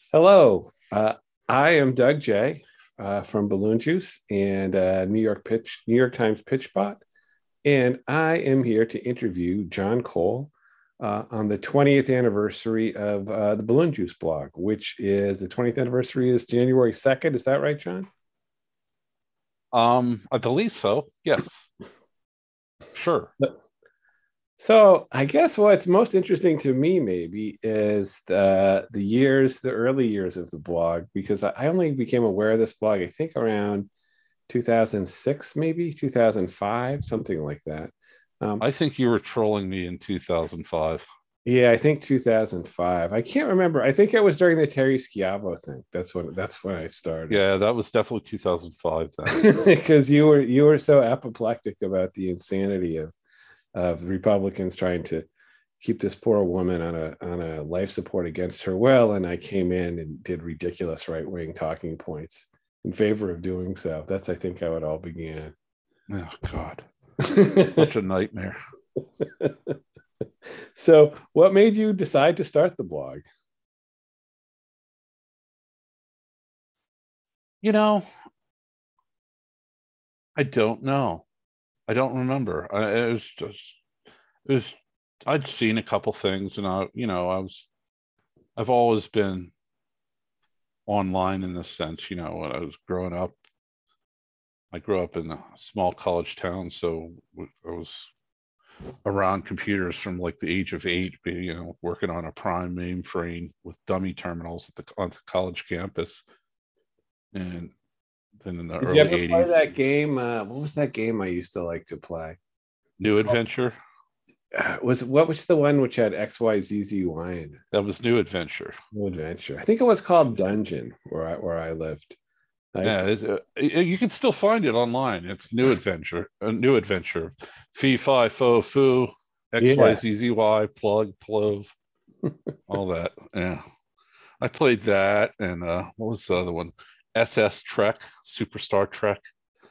Hello, I am Doug J from Balloon Juice and New York Times PitchBot, and I am here to interview John Cole on the 20th anniversary of the Balloon Juice blog, which is the 20th anniversary is January 2nd. Is that right, John? I believe so. Yes, sure. So I guess what's most interesting to me maybe is the early years of the blog, because I only became aware of this blog I think around 2006, maybe 2005, something like that. Um, I think you were trolling me in 2005. yeah, I think 2005. I can't remember. I think it was during the Terry Schiavo thing. That's when I started. Yeah, that was definitely 2005 then. Because you were so apoplectic about the insanity of Republicans trying to keep this poor woman on a life support against her will, and I came in and did ridiculous right wing talking points in favor of doing so. That's I think how it all began. Oh God, such a nightmare. So, what made you decide to start the blog? You know, I don't know. I don't remember. It was just it was. I'd seen a couple things, and I've always been online in this sense. When I was growing up, I grew up in a small college town, so I was around computers from like the age of 8, working on a prime mainframe with dummy terminals on the college campus. And then in the Did you early ever play 80s, that game? What was that game I used to like to play? It's New called Adventure. was what was the one which had XYZZY in it? That was New Adventure. No Adventure. I think it was called Dungeon where I lived. I used Yeah, you can still find it online. It's New Adventure, a New Adventure. Fee, fi, fo, foo, yeah. XYZZY, plug, plove, all that. Yeah. I played that. And what was the other one? SS Trek, Superstar Trek,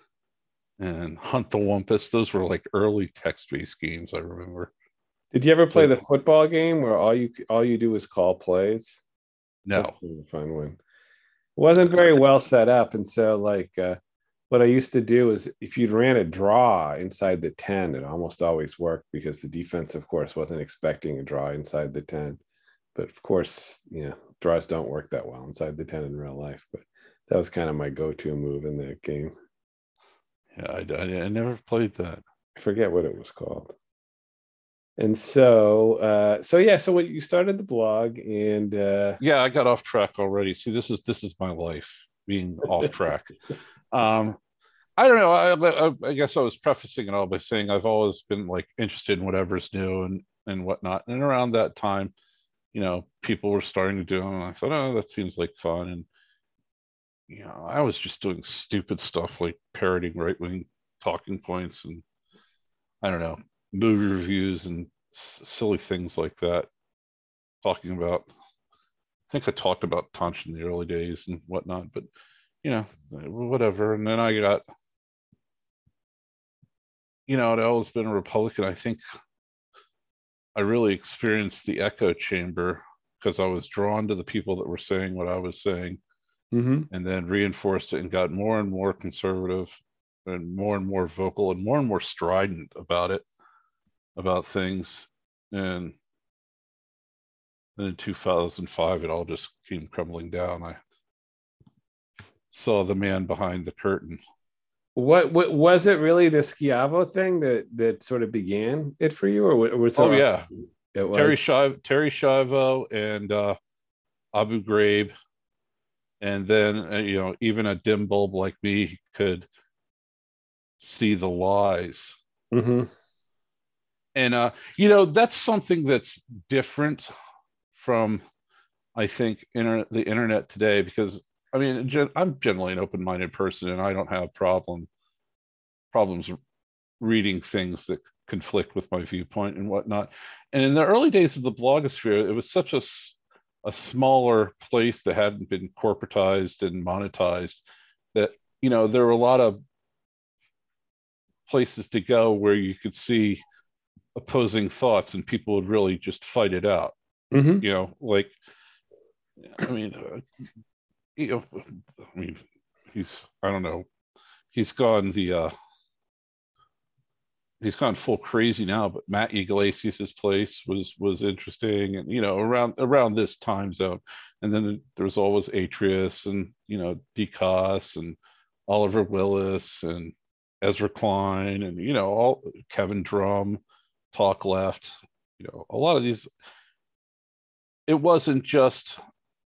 and Hunt the Wumpus. Those were like early text-based games, I remember. Did you ever play But the football game where all you do is call plays? That's no. kind of a fun one. It wasn't very well set up, and so what I used to do is if you ran a draw inside the 10, it almost always worked because the defense, of course, wasn't expecting a draw inside the 10. But of course, draws don't work that well inside the 10 in real life. But that was kind of my go-to move in that game. Yeah, I never played that. I forget what it was called. And so when you started the blog and Yeah, I got off track already. See, this is my life being off track. Um, I don't know. I guess I was prefacing it all by saying I've always been like interested in whatever's new and whatnot. And around that time, people were starting to do them. And I thought, oh, that seems like fun. And I was just doing stupid stuff like parroting right wing talking points and I don't know, movie reviews and silly things like that. Talking about, I think I talked about Tunch in the early days and whatnot, but whatever. And then I got, I'd always been a Republican. I think I really experienced the echo chamber because I was drawn to the people that were saying what I was saying mhm. and then reinforced it and got more and more conservative and more vocal and more strident about it, about things. And then in 2005, it all just came crumbling down. I saw the man behind the curtain. What was it really the Schiavo thing that sort of began it for you, or was Oh there yeah, it was? Terry Schiavo and Abu Ghraib, and then even a dim bulb like me could see the lies. Hmm. And that's something that's different from I think the internet today because I mean I'm generally an open-minded person and I don't have problems reading things that conflict with my viewpoint and whatnot. And in the early days of the blogosphere, it was such a smaller place that hadn't been corporatized and monetized that there were a lot of places to go where you could see opposing thoughts and people would really just fight it out. Hmm. Like I mean, you know, I mean, I don't know, he's gone he's gone full crazy now, but Matt Iglesias' place was interesting, and around this time zone, and then there's always Atreus and DeCoss and Oliver Willis and Ezra Klein and all Kevin Drum, Talk Left, a lot of these. It wasn't just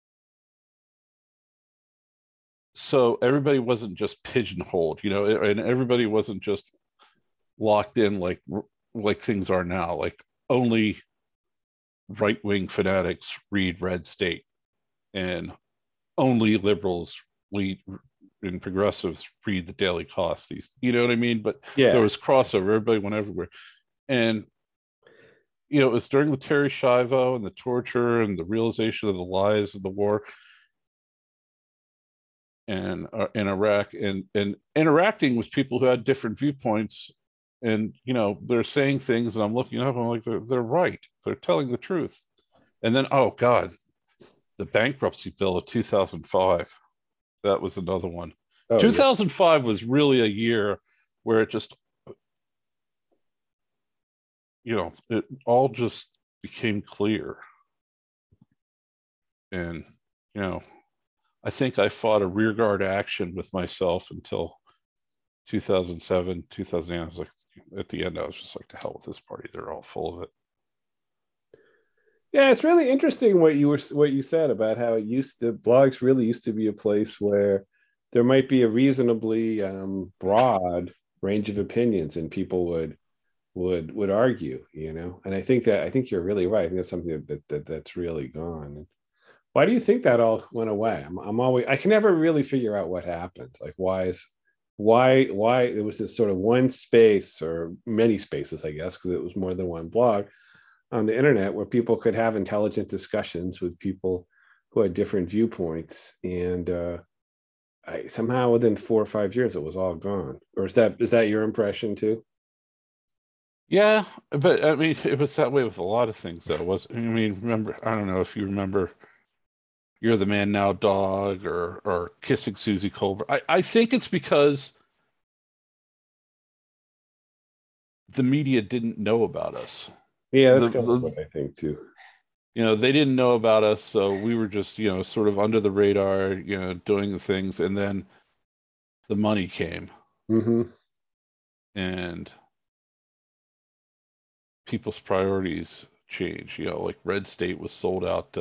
so everybody wasn't just pigeonholed, and everybody wasn't just locked in like things are now. Like only right-wing fanatics read Red State, and only liberals read and progressives read the Daily Cost. These, you know what I mean? But there was crossover. Everybody went everywhere, and it was during the Terry Schiavo and the torture and the realization of the lies of the war and in Iraq, and interacting with people who had different viewpoints. And they're saying things, and I'm looking up, I'm like, they're right. They're telling the truth. And then, oh God, the bankruptcy bill of 2005. That was another one. Oh, 2005 was really a year where it just, it all just became clear. And, I think I fought a rearguard action with myself until 2007, 2008. I was like, at the end, I was just like, to hell with this party. They're all full of it. Yeah, it's really interesting what you said about how blogs really used to be a place where there might be a reasonably broad range of opinions, and people would argue, And I think you're really right. I think that's something that's really gone. Why do you think that all went away? I can never really figure out what happened. Like, why there was this sort of one space, or many spaces, I guess, because it was more than one blog on the internet, where people could have intelligent discussions with people who had different viewpoints. And somehow within 4 or 5 years, it was all gone. Or is that your impression too? Yeah, but I mean, it was that way with a lot of things, though. Remember, I don't know if you remember You're the Man Now Dog or Kissing Susie Colbert. I think it's because the media didn't know about us. Yeah, that's kind of what I think too. They didn't know about us, so we were just, sort of under the radar, doing the things, and then the money came. Mm-hmm. And people's priorities changed. Like Red State was sold out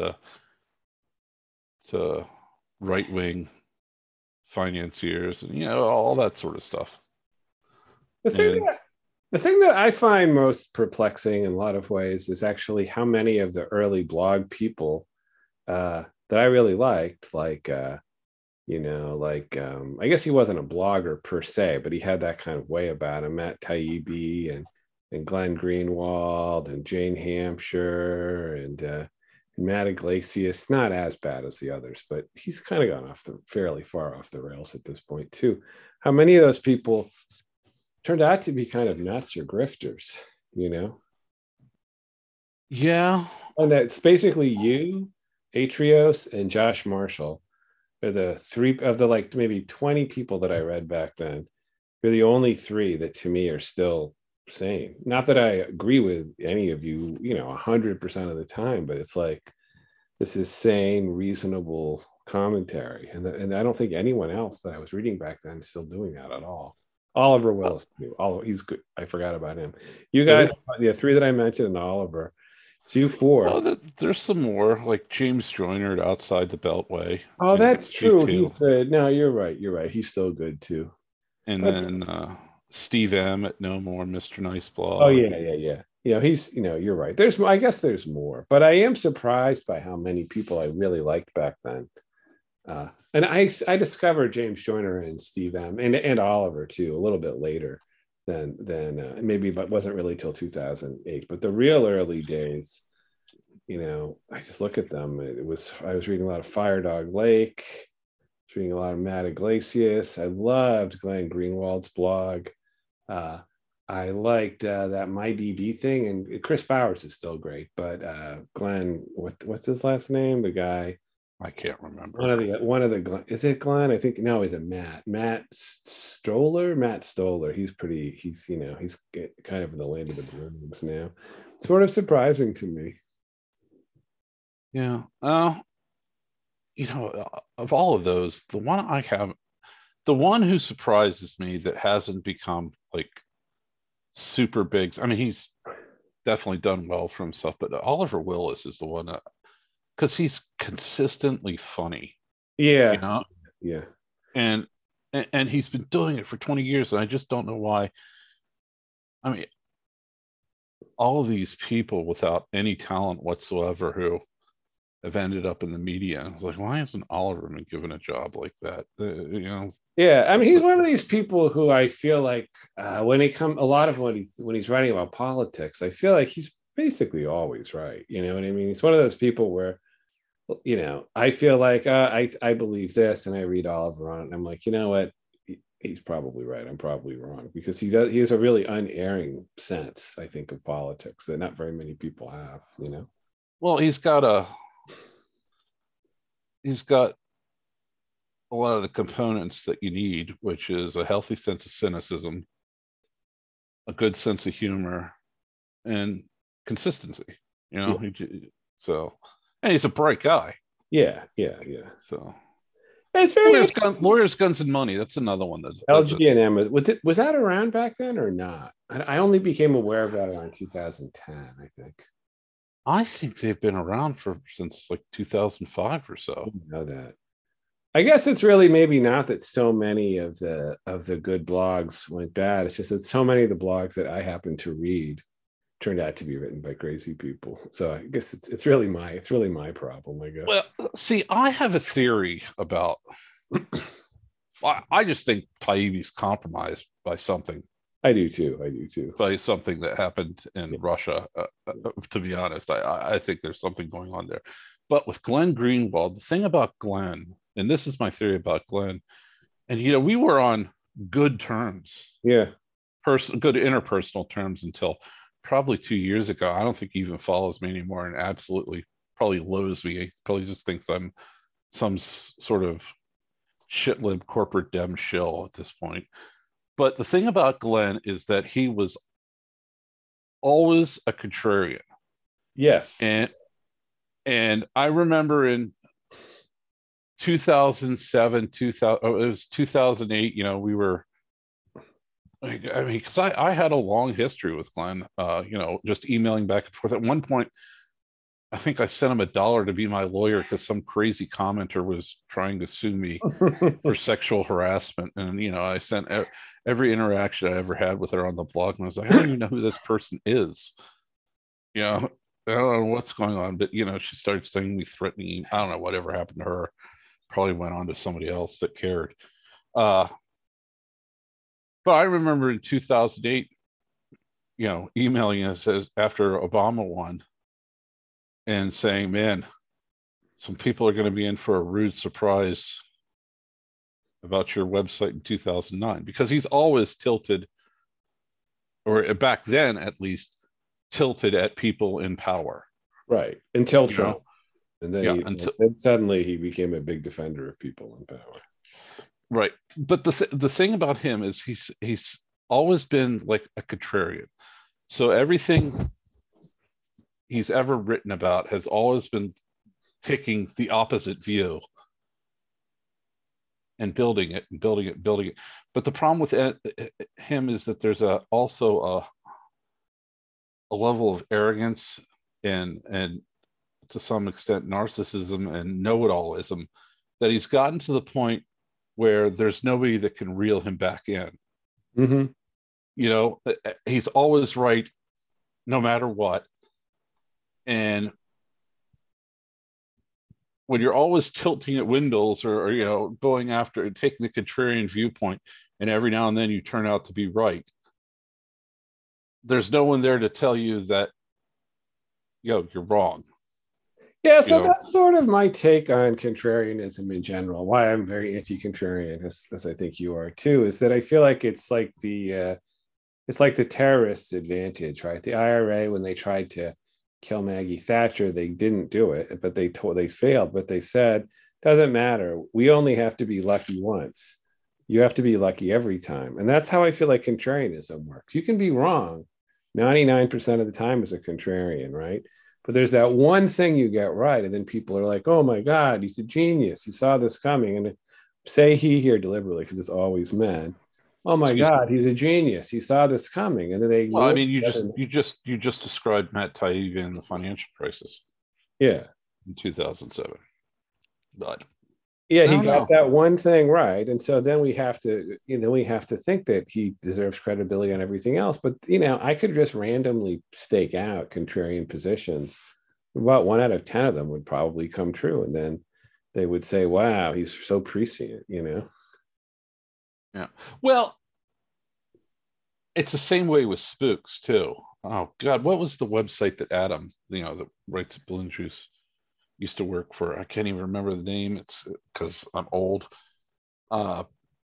to right-wing financiers, and all that sort of stuff. The thing that I find most perplexing in a lot of ways is actually how many of the early blog people that I really liked, I guess he wasn't a blogger per se, but he had that kind of way about him. Matt Taibbi and Glenn Greenwald and Jane Hampshire and Matt Iglesias, not as bad as the others, but he's kind of gone fairly far off the rails at this point too. How many of those people turned out to be kind of nuts or grifters, Yeah. And that's basically you, Atrios, and Josh Marshall are the three of the maybe 20 people that I read back then. You're the only three that to me are still sane. Not that I agree with any of you, 100% of the time, but it's like, this is sane, reasonable commentary. And I don't think anyone else that I was reading back then is still doing that at all. Oliver Willis, he's good. I forgot about him. You guys, the three that I mentioned, and Oliver. It's you four. Oh, there's some more, like James Joyner at Outside the Beltway. Oh, that's true. He's good. No, you're right. He's still good too. And then Steve M at No More Mr. Nice Blog. Oh yeah. He's, you're right. I guess there's more, but I am surprised by how many people I really liked back then. And I discovered James Joyner and Steve M and Oliver too a little bit later than maybe, but wasn't really till 2008. But the real early days, I just look at them. I was reading a lot of Fire Dog Lake. I was reading a lot of Matt Iglesias. I loved Glenn Greenwald's blog. I liked that MyDB thing, and Chris Bowers is still great. But Glenn, what's his last name? The guy I can't remember. One of the is it Glenn? I think no, is it Matt Stoller. He's kind of in the land of the blooms now. Sort of surprising to me. Yeah. Of all of those, the one who surprises me that hasn't become like super big. I mean, he's definitely done well for himself, but Oliver Willis is the one because he's consistently funny, you Yeah, know, yeah, and and he's been doing it for 20 years, and I just don't know why. I mean, all of these people without any talent whatsoever who have ended up in the media. I was like, why isn't Oliver been given a job like that? yeah. I mean, he's But one of these people who I feel like when he come a lot of when he's writing about politics, I feel like he's basically always right. You know what I mean? He's one of those people where I feel like I believe this, and I read Oliver on it, and I'm like, you know what? He's probably right. I'm probably wrong because he has a really unerring sense, I think, of politics that not very many people have. well, he's got a lot of the components that you need, which is a healthy sense of cynicism, a good sense of humor, and consistency. You know, Yeah, so and he's a bright guy. yeah, yeah, yeah. So It's very lawyers, guns, and money. That's another one that LG&M. Was that around back then or not? I only became aware of that around 2010, I think. I think they've been around for since like 2005 or I so. didn't know that. I guess it's really maybe not that so many of the good blogs went bad. It's just that so many of the blogs that I happen to read turned out to be written by crazy people. So I guess it's really my problem, I Well, guess. see, I have a theory about. I just think Taibbi's compromised I do too. I do too. by something that happened in Yeah. Russia. To be honest, I think there's something going on there. But with Glenn Greenwald, the thing about Glenn, and this is my theory about Glenn, and we were on good terms, Yeah. good interpersonal terms until probably 2 years ago. I don't think he even follows me anymore, and absolutely probably loathes me. He probably just thinks I'm some sort of shitlib corporate dem shill at this point. But the thing about Glenn is that he was always a contrarian. Yes. And I remember in 2007, 2000, it was 2008, we were, I mean, because I had a long history with Glenn, just emailing back and forth. At one point, I think I sent him $1 to be my lawyer because some crazy commenter was trying to sue me for sexual harassment. And, I sent every interaction I ever had with her on the blog. And I was like, I don't even know who this person is. I don't know what's going on, but, she started sending me threatening. I don't know whatever happened to her. Probably went on to somebody else that cared. Uh, but I remember in 2008, emailing us after Obama won and saying, man, some people are going to be in for a rude surprise about your website in 2009, because he's always tilted, or back then at least, tilted at people in power. Right. Until You Trump. know, And then, yeah, then suddenly he became a big defender of people in power. right. But the thing about him is he's always been like a contrarian. So everything he's ever written about has always been taking the opposite view and building it and building it, building it. But the problem with him is that there's also a level of arrogance and to some extent narcissism and know-it-allism that he's gotten to the point where there's nobody that can reel him back in. Mm-hmm. He's always right no matter what. And when you're always tilting at windows or going after taking the contrarian viewpoint, and every now and then you turn out to be right, there's no one there to tell you that you're wrong. Yeah, so that's sort of my take on contrarianism in general. Why I'm very anti-contrarian, as I think you are too, is that I feel like it's like the terrorists' advantage, right? The IRA, when they tried to kill Maggie Thatcher. They didn't do it, but they failed. But they said, doesn't matter. We only have to be lucky once. You have to be lucky every time. And that's how I feel like contrarianism works. You can be wrong 99% of the time as a contrarian, right? But there's that one thing you get right. And then people are like, oh my God, he's a genius. He saw this coming. And say he here deliberately because it's always men. Oh my Excuse me. God, he's a genius. He saw this coming. And then they Well, I ignore mean, you the just other. you just you just described Matt Taibbi in the financial crisis Yeah. in 2007. But Yeah, I he don't got know. that one thing right. And so then we have to, we have to think that he deserves credibility on everything else. But, I could just randomly stake out contrarian positions. About 1 out of 10 of them would probably come true. And then they would say, wow, he's so prescient. Yeah. Well, it's the same way with spooks too. Oh God, what was the website that Adam, that writes Balloon Juice, used to work for? I can't even remember the name. It's because I'm old. Uh,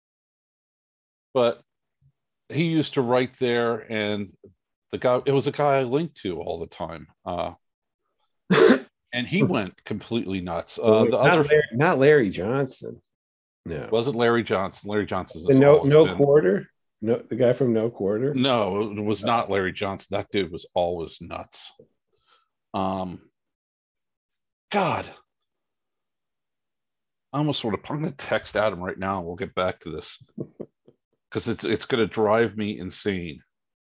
but he used to write there, and it was a guy I linked to all the time. And he went completely nuts. Wait, The other not Larry Johnson. No. wasn't Larry Johnson. Larry Johnson The has always no been. quarter? No, the guy from No Quarter? No, it was not Larry Johnson. That dude was always nuts. Um, God, I almost want to. I'm going to text Adam right now, and we'll get back to this because it's going to drive me insane.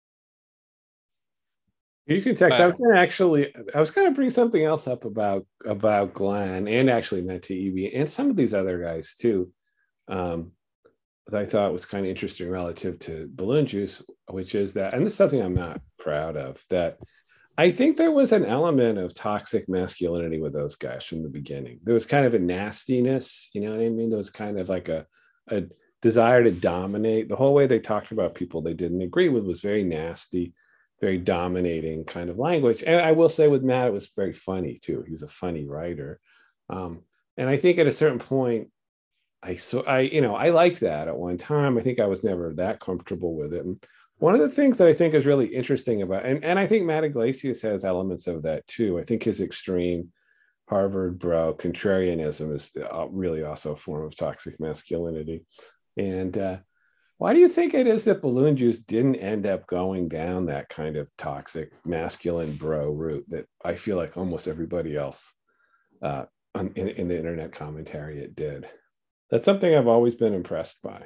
You can text. Uh, I was going to bring something else up about Glenn and actually Matt Taibbi and some of these other guys too. Um, that I thought was kind of interesting relative to Balloon Juice, which is that, and this is something I'm not proud of, that I think there was an element of toxic masculinity with those guys from the beginning. There was kind of a nastiness, you know what I mean? There was kind of like a desire to dominate. The whole way they talked about people they didn't agree with was very nasty, very dominating kind of language. And I will say with Matt, it was very funny too. He's a funny writer. And I think at a certain point, I liked that at one time. I think I was never that comfortable with it. And one of the things that I think is really interesting about, and I think Matt Iglesias has elements of that too. I think his extreme Harvard bro contrarianism is really also a form of toxic masculinity. And why do you think it is that Balloon Juice didn't end up going down that kind of toxic masculine bro route that I feel like almost everybody else uh, in the internet commentary it did? That's something I've always been impressed by.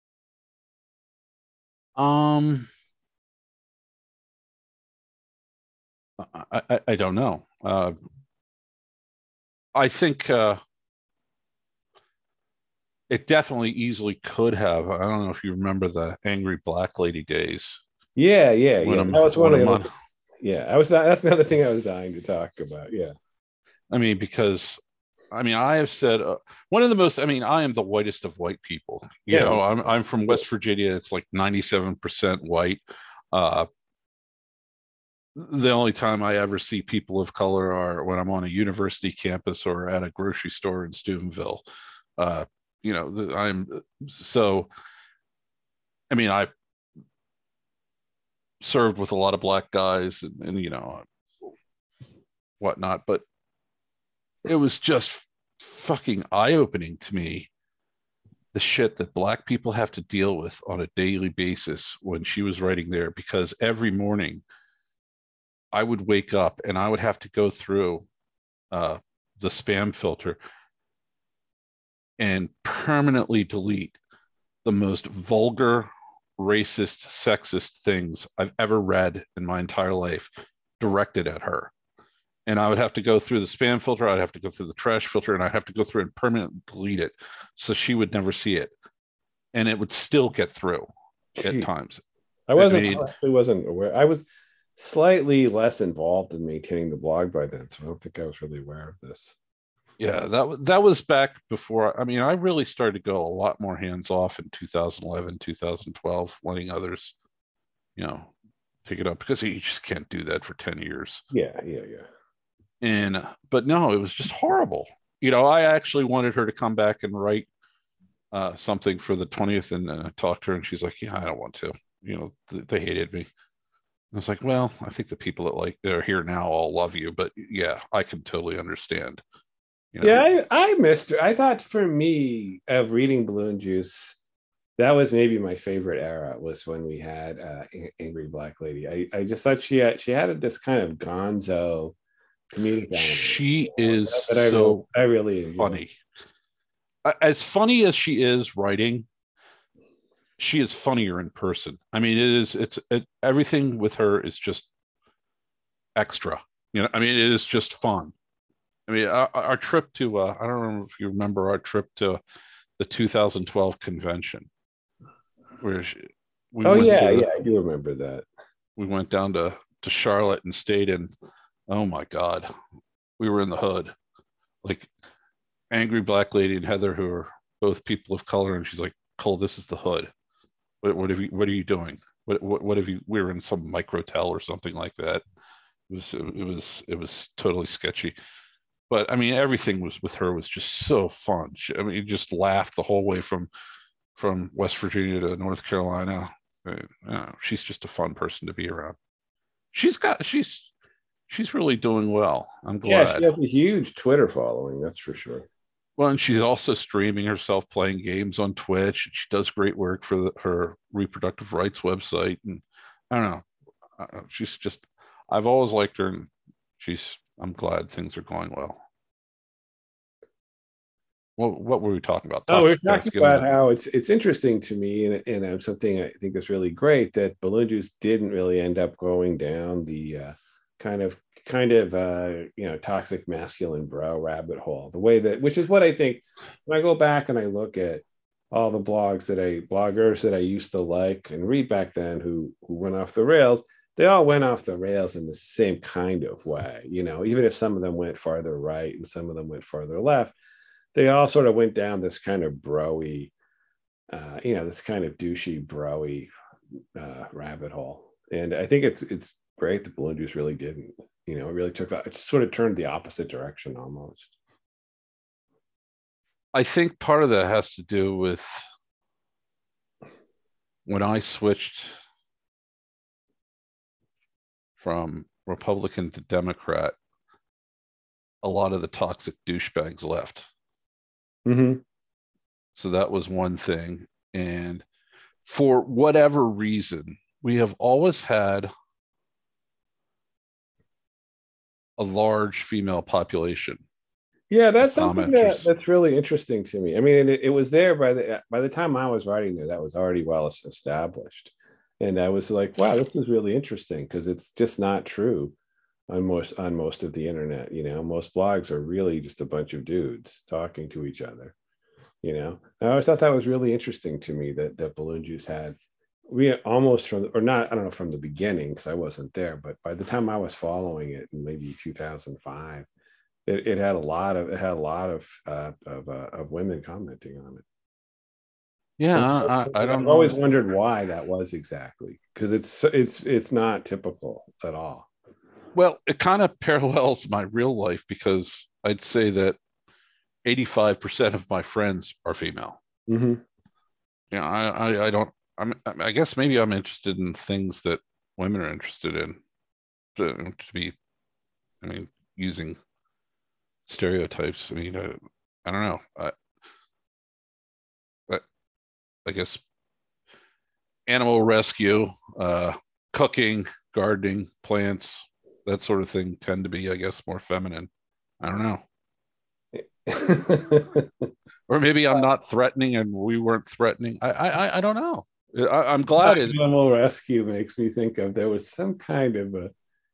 um, I don't know. I think it definitely easily could have. I don't know if you remember the Angry Black Lady days Yeah, yeah, when yeah. I'm That was one when of the I'm other on. things. Yeah, I was. That's another thing I was dying to talk about. Yeah, I mean, because I mean, I have said one of the most. I mean, I am the whitest of white people. yeah. I'm from West Virginia. It's like 97% white. Uh, the only time I ever see people of color are when I'm on a university campus or at a grocery store in Steubenville. Uh, I'm so. I mean, I served with a lot of black guys and whatnot, but it was just fucking eye opening to me the shit that black people have to deal with on a daily basis when she was writing there because every morning I would wake up and I would have to go through uh, the spam filter and permanently delete the most vulgar, racist, sexist things I've ever read in my entire life directed at her. And I would have to go through the spam filter, I'd have to go through the trash filter, and I'd have to go through and permanently delete it so she would never see it. And it would still get through at Jeez. times. I mean, actually wasn't aware. I was slightly less involved in maintaining the blog by then, so I don't think I was really aware of this. yeah, that was back before. I mean, I really started to go a lot more hands off in 2011, 2012, letting others, you know, take it up because you just can't do that for 10 years. Yeah, yeah, yeah. And but no, it was just horrible. I actually wanted her to come back and write something for the 20th and talk to her, and she's like, "Yeah, I don't want to." They hated me. It's like, well, I think the people that are here now all love you, but yeah, I can totally understand. You know, Yeah, I missed her. I thought for me of reading Balloon Juice, that was maybe my favorite era was when we had Angry Black Lady. I just thought she had this kind of gonzo comedic element, she is that I really so I really enjoyed. funny. As funny as she is writing, she is funnier in person. I mean, everything with her is just extra. You know, I mean, it is just fun. I mean, our trip to I don't remember if you remember our trip to the 2012 convention where we Oh went yeah, to yeah, I do remember that. we went down to Charlotte and stayed in. Oh my God, we were in the hood, like Angry Black Lady and Heather, who are both people of color, and she's like, "Cole, this is the hood. What are you doing? What have you? We were in some microtel or something like that. It was totally sketchy. But I mean, everything was with her was just so fun. I mean, you just laughed the whole way from West Virginia to North Carolina. She's just a fun person to be around. She's got she's really doing well. I'm Yeah, she glad. has a huge Twitter following, that's for sure. Well, and she's also streaming herself playing games on Twitch. She does great work for her reproductive rights website, and I don't know. She's just I've always liked her, and she's I'm glad things are going well. What were we talking about? Oh, we are Toxic talking about masculinity. how it's interesting to me, and something I think is really great that Balloon Juice didn't really end up going down the kind of toxic masculine bro rabbit hole. The way that, which is what I think when I go back and I look at all the bloggers that I used to like and read back then who went off the rails. They all went off the rails in the same kind of way, even if some of them went farther right and some of them went farther left, they all sort of went down this kind of broy, this kind of douchey broy rabbit hole. And I think it's great that Balloon Juice really didn't. It really took that. It sort of turned the opposite direction almost. I think part of that has to do with when I switched from Republican to Democrat, a lot of the toxic douchebags left. Mm-hmm. So that was one thing. And for whatever reason, we have always had a large female population Yeah, of that's something commenters. that's really interesting to me. I mean, it was there by the time I was writing there, that was already well established, and I was like, wow, this is really interesting because it's just not true on most of the internet. Most blogs are really just a bunch of dudes talking to each other. I always thought that was really interesting to me that Balloon Juice had. We almost from or not, I don't know from the beginning because I wasn't there, but by the time I was following it in maybe 2005, it had a lot of women commenting on it. Yeah, And I don't I've always know. wondered why that was exactly because it's not typical at all. Well, it kind of parallels my real life because I'd say that 85% of my friends are female. Mm-hmm. You know, I don't, I guess maybe I'm interested in things that women are interested in to be, I mean, using stereotypes. I mean, I don't know. I, I guess animal rescue, cooking, gardening, plants, that sort of thing tend to be, I guess, more feminine. I don't know. Or maybe I'm not threatening and we weren't threatening. I don't know. I'm glad it. Animal rescue makes me think of there was some kind of a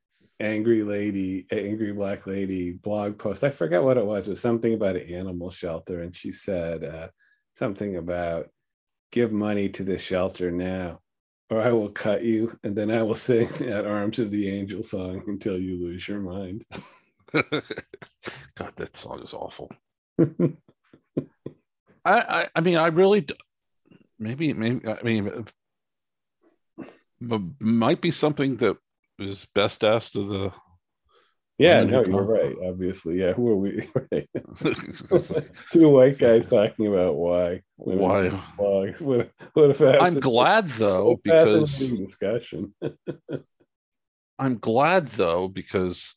angry black lady blog post. I forget what it was. It was something about an animal shelter, and she said something about give money to the shelter now, or I will cut you, and then I will sing that Arms of the Angel song until you lose your mind. God, that song is awful. I mean, I really maybe I mean might be something that is best asked of the Yeah, women who no, you're come. right. Obviously, yeah. Who are we? Right. It's like, Two white guys talking about why women why? blog. What a I'm glad though, because fascinating discussion. I'm glad though, because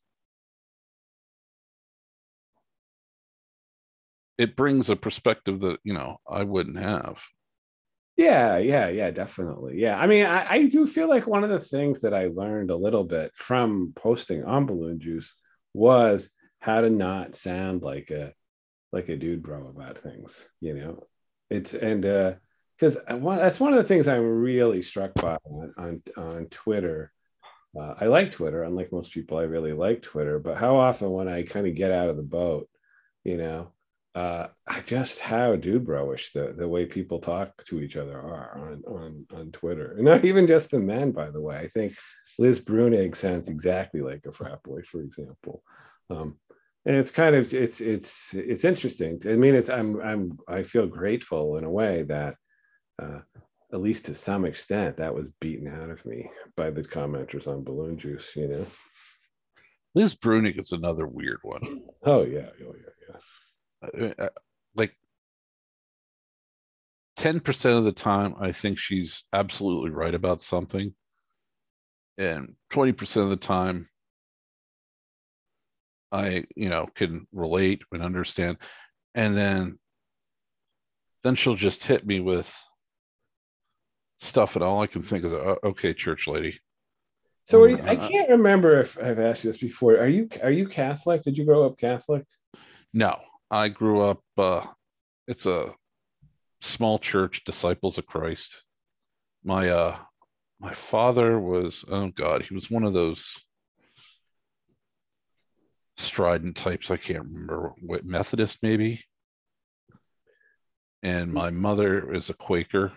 it brings a perspective that, I wouldn't have. Yeah, yeah, yeah, definitely. Yeah. I mean, I do feel like one of the things that I learned a little bit from posting on Balloon Juice was how to not sound like a dude bro about things, you know. It's and because that's one of the things I'm really struck by on Twitter. I like Twitter, unlike most people. I really like Twitter, but how often when I kind of get out of the boat, you know, I just how dude broish the way people talk to each other are on Twitter, and not even just the men, by the way. I think Liz Brunig sounds exactly like a frat boy, for example. Um, and it's kind of it's interesting. I mean, I feel grateful in a way that uh, at least to some extent that was beaten out of me by the commenters on Balloon Juice. You know. Liz Brunig is another weird one. Oh yeah, oh yeah, Like 10% of the time, I think she's absolutely right about something, and 20% of the time, I, can relate and understand. And then she'll just hit me with stuff, and all I can think is, "Oh, okay, church lady." So And I can't remember if I've asked you this before. Are you Catholic? Did you grow up Catholic? no, I grew up. It's a small church, Disciples of Christ. My my father was, oh God, he was one of those strident types. I can't remember what, Methodist maybe. And my mother is a Quaker,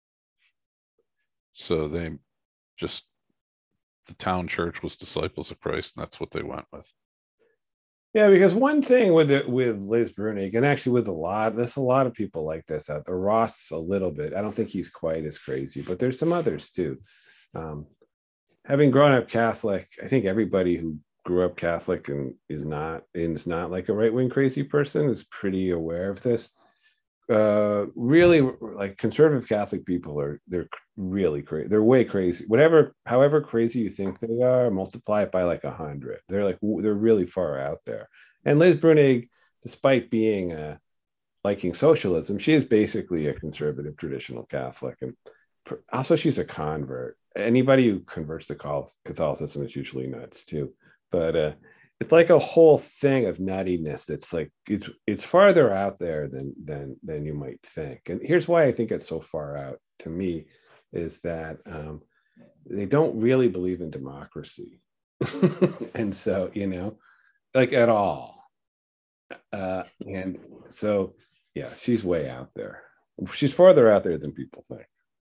so they just the town church was Disciples of Christ, and that's what they went with. Yeah, because one thing with Liz Brunig, and actually with there's a lot of people like this out there. Ross a little bit. I don't think he's quite as crazy, but there's some others too. Um, Having grown up Catholic, I think everybody who grew up Catholic and is not like a right wing crazy person is pretty aware of this. Really, like conservative Catholic people they're really crazy. They're way crazy. However crazy you think they are, multiply it by like 100. They're really far out there. And Liz Brunig, despite being liking socialism, she is basically a conservative traditional Catholic, and also she's a convert. Anybody who converts to Catholicism is usually nuts too. But it's like a whole thing of nuttiness that's like it's farther out there than you might think. And here's why I think it's so far out to me is that they don't really believe in democracy. And so, like at all. And so, yeah, she's way out there. She's farther out there than people think.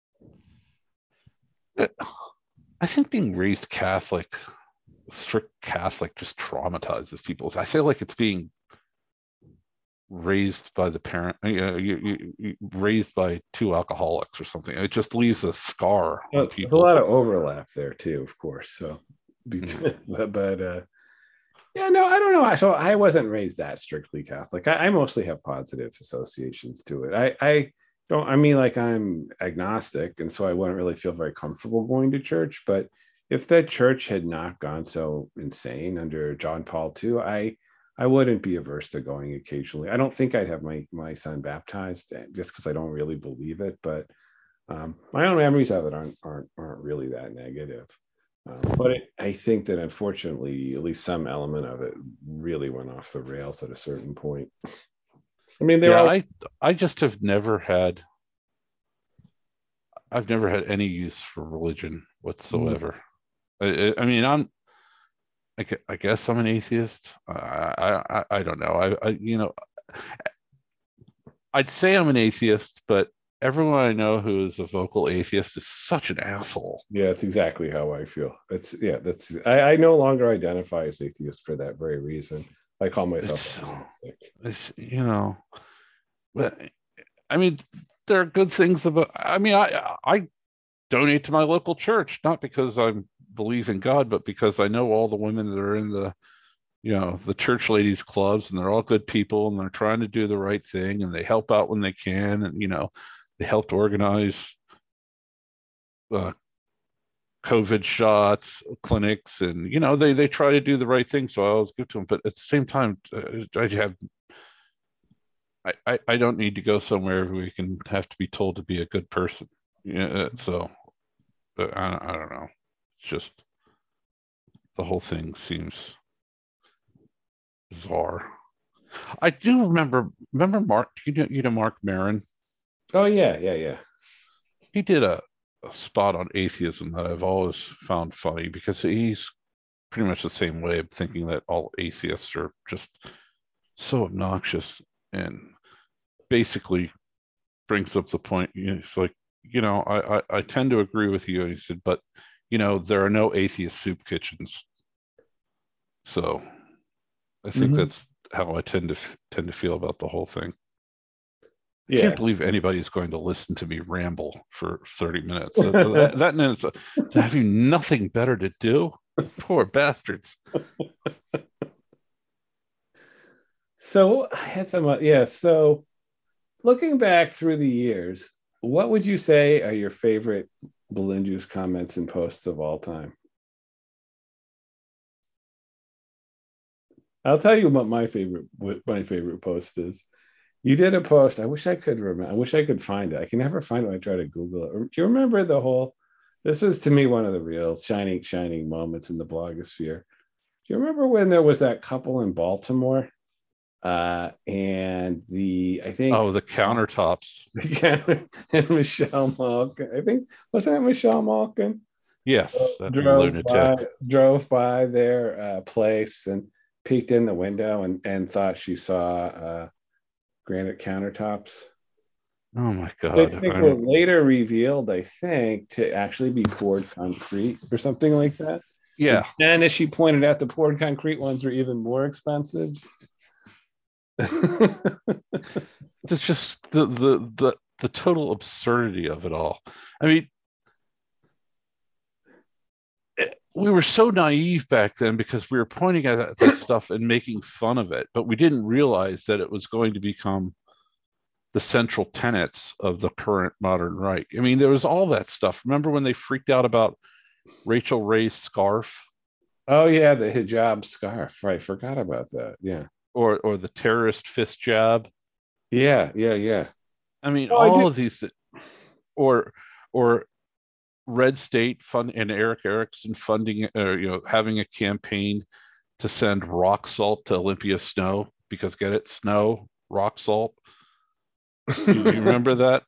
I think being raised Catholic, strict Catholic, just traumatizes people. I feel like it's being raised by the parent, raised by two alcoholics or something. It just leaves a scar on There's a people. lot of overlap there too, of course. So, Mhm. but yeah, no, I don't know. So I wasn't raised that strictly Catholic. I mostly have positive associations to it. I don't. I mean, like I'm agnostic, and so I wouldn't really feel very comfortable going to church. But if the church had not gone so insane under John Paul II, I wouldn't be averse to going occasionally. I don't think I'd have my son baptized just because I don't really believe it. But my own memories of it aren't really that negative. But I think that unfortunately, at least some element of it really went off the rails at a certain point. I mean, they're Yeah, all I just have never had I've never had any use for religion whatsoever. I mean, I guess I'm an atheist. I don't know. I'd say I'm an atheist, but everyone I know who is a vocal atheist is such an asshole. yeah, it's exactly how I feel. I no longer identify as atheist for that very reason. I call myself It's, agnostic. it's. But I mean, there are good things about. I mean, I donate to my local church not because I believe in God, but because I know all the women that are in the church ladies clubs, and they're all good people, and they're trying to do the right thing, and they help out when they can, and they helped organize uh, COVID shots clinics, and they try to do the right thing, so I always give to them. But at the same time, I don't need to go somewhere where we can have to be told to be a good person. So I don't know. It's just the whole thing seems bizarre. I do remember Mark. You know Mark Maron. Oh yeah, yeah, yeah. He did a spot on atheism that I've always found funny because he's pretty much the same way of thinking that all atheists are just so obnoxious, and basically brings up the point. It's like, I tend to agree with you. And he said, but there are no atheist soup kitchens. So I think Hmm. that's how I tend to feel about the whole thing. I can't Yeah. believe anybody's going to listen to me ramble for 30 minutes. That minutes to have you nothing better to do. Poor bastards. So I had some, yeah. So looking back through the years, what would you say are your favorite Balloon Juice comments and posts of all time? I'll tell you what my favorite post is. You did a post. I wish I could remember. I wish I could find it. I can never find it when I try to Google it. Do you remember the whole? This was to me one of the real shining moments in the blogosphere. Do you remember when there was that couple in Baltimore? And I think Oh, the countertops. and Michelle Malkin. I think wasn't that Michelle Malkin? Yes, that drove lunatic. by drove by their place and peeked in the window and thought she saw granite countertops. Oh my I God. think were later revealed, I think, to actually be poured concrete or something like that. Yeah. And as she pointed out, the poured concrete ones were even more expensive. It's just the total absurdity of it all. I mean, we were so naive back then because we were pointing at that stuff and making fun of it, but we didn't realize that it was going to become the central tenets of the current modern right. I mean, there was all that stuff. Remember when they freaked out about Rachel Ray's scarf, Oh yeah, the hijab scarf. Right, forgot about that. Yeah, or the terrorist fist jab? yeah, yeah, yeah. I mean, Oh, I all did. of these, or or Red State fund and Eric Erickson funding, having a campaign to send rock salt to Olympia Snow because get it, snow, rock salt. Do you remember that?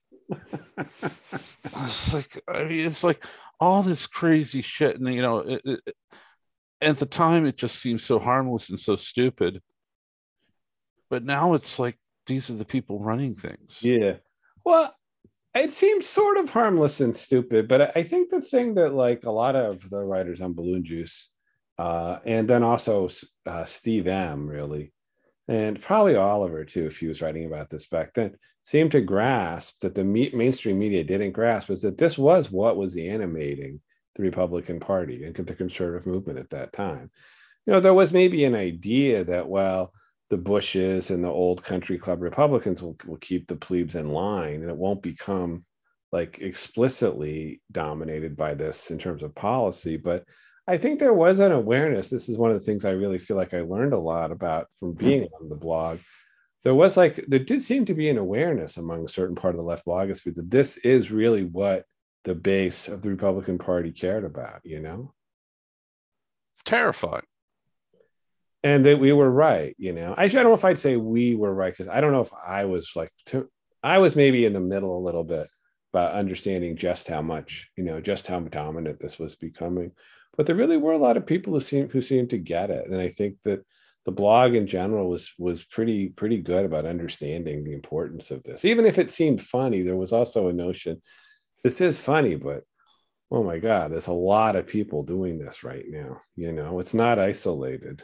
It's like, I mean, it's like all this crazy shit, and at the time it just seemed so harmless and so stupid, but now it's like these are the people running things. Yeah. Well, it seems sort of harmless and stupid, but I think the thing that like a lot of the writers on Balloon Juice, and then also Steve M. really, and probably Oliver too, if he was writing about this back then, seemed to grasp that the mainstream media didn't grasp was that this was what was animating the Republican Party and the conservative movement at that time. There was maybe an idea that, well, the Bushes and the old country club Republicans will keep the plebes in line and it won't become like explicitly dominated by this in terms of policy. But I think there was an awareness. This is one of the things I really feel like I learned a lot about from being on the blog. There did seem to be an awareness among a certain part of the left blogosphere that this is really what the base of the Republican Party cared about. It's terrifying. And that we were right. I don't know if I'd say we were right because I don't know if I was I was maybe in the middle a little bit about understanding just how much, just how dominant this was becoming. But there really were a lot of people who seemed to get it, and I think that the blog in general was pretty good about understanding the importance of this. Even if it seemed funny, there was also a notion this is funny, but oh my God, there's a lot of people doing this right now. It's not isolated.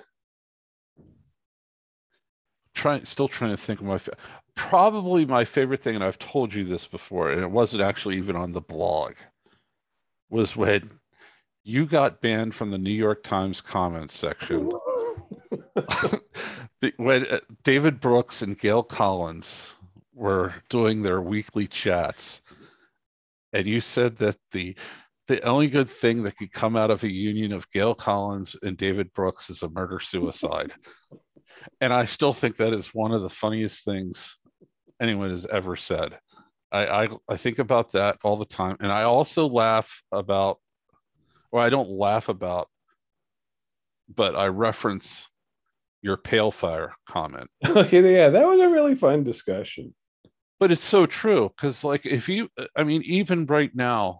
Still trying to think of probably my favorite thing, and I've told you this before, and it wasn't actually even on the blog, was when you got banned from the New York Times comments section when David Brooks and Gail Collins were doing their weekly chats, and you said that the the only good thing that could come out of a union of Gail Collins and David Brooks is a murder suicide. And I still think that is one of the funniest things anyone has ever said. I think about that all the time. And I also laugh about, or I don't laugh about, but I reference your Pale Fire comment. Okay, yeah, that was a really fun discussion. But it's so true because, like, if you, I mean, even right now,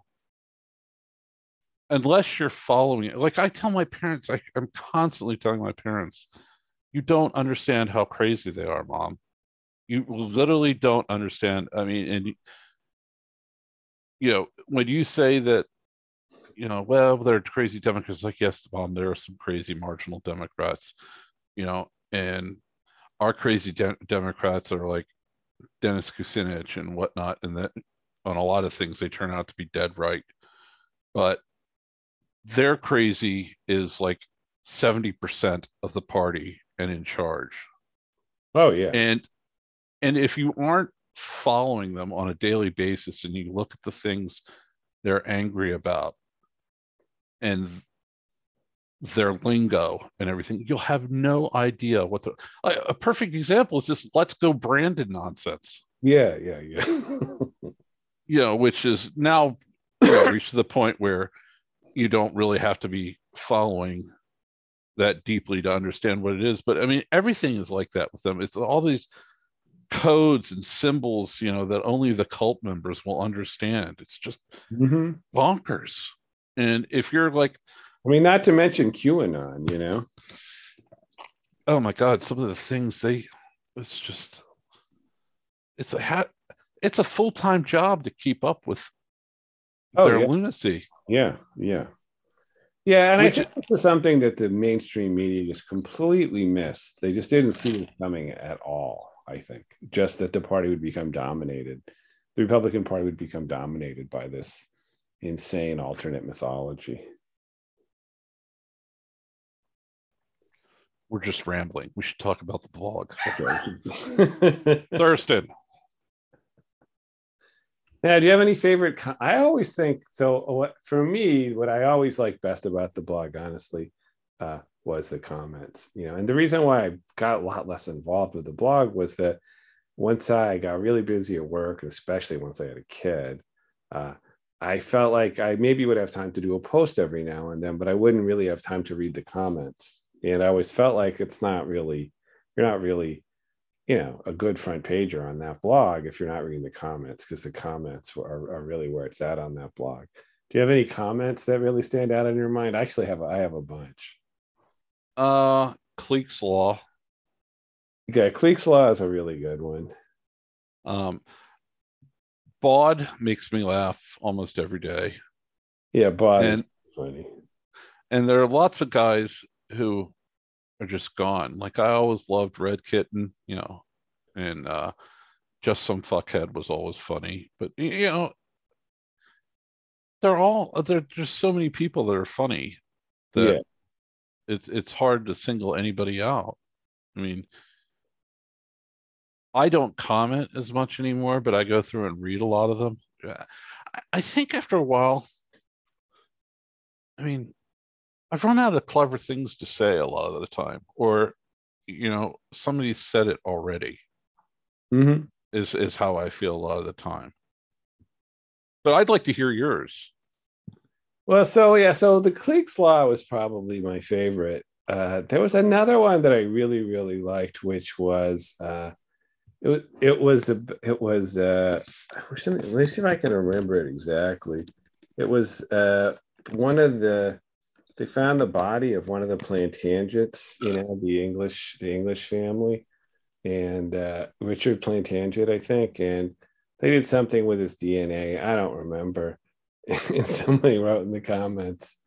unless you're following it, like I tell my parents, I'm constantly telling my parents, you don't understand how crazy they are, Mom. You literally don't understand. I mean, and when you say that, well, they're crazy Democrats, like, yes, Mom, there are some crazy marginal Democrats, and our crazy Democrats are like Dennis Kucinich and whatnot, and that on a lot of things they turn out to be dead right. But their crazy is like 70% of the party and in charge. Oh yeah. And if you aren't following them on a daily basis and you look at the things they're angry about and their lingo and everything, you'll have no idea what a perfect example is this "Let's Go Brandon" nonsense. Yeah. Which is now reached to the point where you don't really have to be following that deeply to understand what it is. But I mean, everything is like that with them. It's all these codes and symbols, that only the cult members will understand. It's just bonkers. And if you're like, I mean, not to mention QAnon, oh my God, some of the things it's a full-time job to keep up with their lunacy. Yeah. And I think this is something that the mainstream media just completely missed. They just didn't see this coming at all, I think. Just that the party would become dominated. The Republican Party would become dominated by this insane alternate mythology. We're just rambling. We should talk about the blog. Okay. Thurston. Now, do you have any favorite? I always think so. For me, what I always like best about the blog, honestly, was the comments. And the reason why I got a lot less involved with the blog was that once I got really busy at work, especially once I had a kid, I felt like I maybe would have time to do a post every now and then, but I wouldn't really have time to read the comments. And I always felt like you're not really, a good front pager on that blog if you're not reading the comments, because the comments are really where it's at on that blog. Do you have any comments that really stand out in your mind? Actually, I have a bunch. Clique's Law. Yeah, Clique's Law is a really good one. Baud makes me laugh almost every day. Yeah, Baud is funny. And there are lots of guys who are just gone. Like I always loved Red Kitten, and Just Some Fuckhead was always funny. But there's just so many people that are funny that it's hard to single anybody out. I mean, I don't comment as much anymore, but I go through and read a lot of them. I think after a while, I mean, I've run out of clever things to say a lot of the time, or somebody said it already. Is how I feel a lot of the time. But I'd like to hear yours. Well, so the Clique's Law was probably my favorite. There was another one that I really, really liked, which was it was let me see if I can remember it exactly. It was they found the body of one of the Plantagenets, the English family, and Richard Plantagenet, I think, and they did something with his DNA. I don't remember. And somebody wrote in the comments,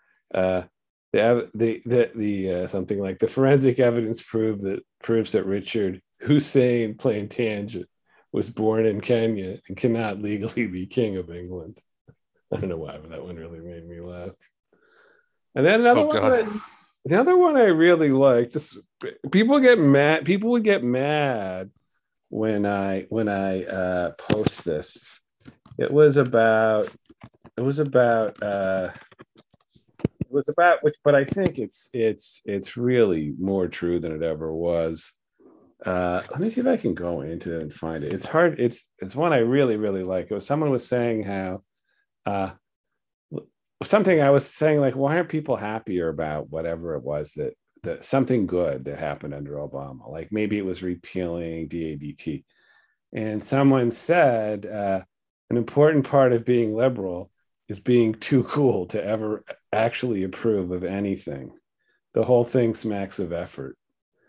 something like the forensic evidence proves that Richard Hussein Plantagenet was born in Kenya and cannot legally be king of England. I don't know why, but that one really made me laugh. And then another one I really liked. People would get mad when I post this. It was about it was about which, but I think it's really more true than it ever was. Let me see if I can go into it and find it. It's hard. It's one I really really like. It was someone was saying how uh, something I was saying like, why aren't people happier about whatever it was that something good that happened under Obama? Like maybe it was repealing DADT, and someone said an important part of being liberal is being too cool to ever actually approve of anything. The whole thing smacks of effort.